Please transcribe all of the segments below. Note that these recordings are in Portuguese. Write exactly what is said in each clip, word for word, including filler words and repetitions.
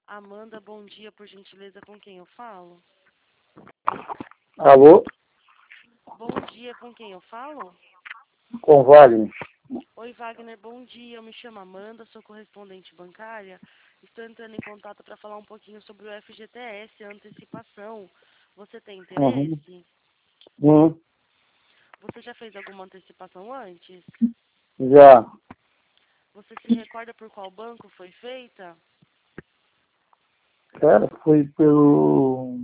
Amanda, bom dia, por gentileza, com quem eu falo? Alô? Bom dia, com quem eu falo? Com Wagner. Oi, Wagner, bom dia. Eu me chamo Amanda, sou correspondente bancária. Estou entrando em contato para falar um pouquinho sobre o F G T S, a antecipação. Você tem Uhum. interesse? Uhum. Você já fez alguma antecipação antes? Já. Você se recorda por qual banco foi feita? Cara, foi pelo...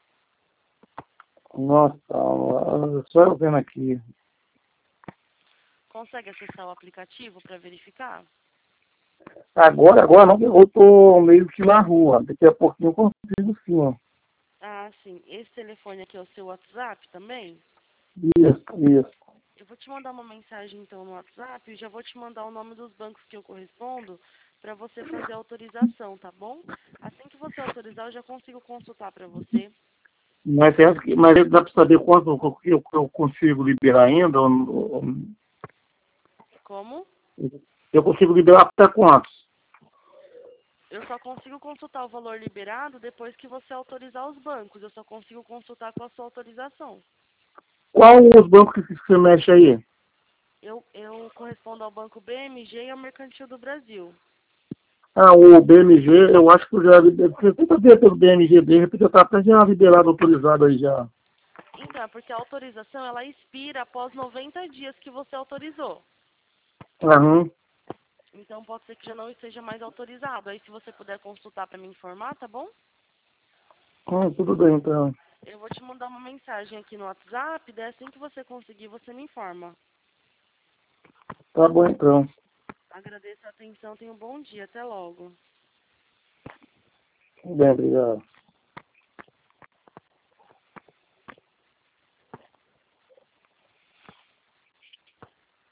Nossa, ah, só eu vendo aqui. Consegue acessar o aplicativo para verificar? Agora, agora não, eu tô meio que na rua. Daqui a pouquinho eu consigo sim, ó. Ah, sim. Esse telefone aqui é o seu WhatsApp também? Isso, isso. Eu vou te mandar uma mensagem então no WhatsApp e já vou te mandar o nome dos bancos que eu correspondo para você fazer a autorização, tá bom? Assim que você autorizar, eu já consigo consultar para você. Mas, é, mas dá para saber quanto eu, eu, eu consigo liberar ainda? ou- ou- Como? Eu consigo liberar até quantos? Eu só consigo consultar o valor liberado depois que você autorizar os bancos. Eu só consigo consultar com a sua autorização. Qual os bancos que você mexe aí? Eu, eu correspondo ao Banco B M G e ao Mercantil do Brasil. Ah, o B M G, eu acho que eu já liberei. Você tenta ver pelo B M G dele, porque eu estava até já liberado, autorizado aí já. Então, é porque a autorização ela expira após noventa dias que você autorizou. Aham. Então pode ser que já não esteja mais autorizado. Aí se você puder consultar para me informar, tá bom? Hum, tudo bem, então. Eu vou te mandar uma mensagem aqui no WhatsApp, daí assim que você conseguir, você me informa. Tá bom, então. Agradeço a atenção, tenha um bom dia, até logo. Tudo bem, obrigado.